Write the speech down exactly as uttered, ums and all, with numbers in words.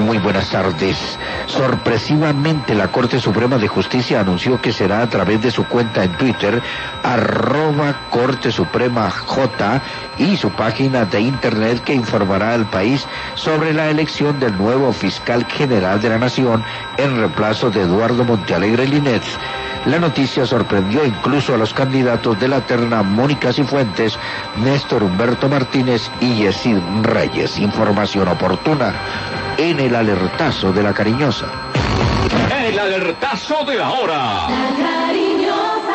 Muy buenas tardes. Sorpresivamente, la Corte Suprema de Justicia anunció que será a través de su cuenta en Twitter, arroba Corte Suprema J, y su página de internet, que informará al país sobre la elección del nuevo fiscal general de la Nación en reemplazo de Eduardo Montealegre Linets. La noticia sorprendió incluso a los candidatos de la terna Mónica Cifuentes, Néstor Humberto Martínez y Yesid Reyes. Información oportuna en el alertazo de la cariñosa. El alertazo de la hora.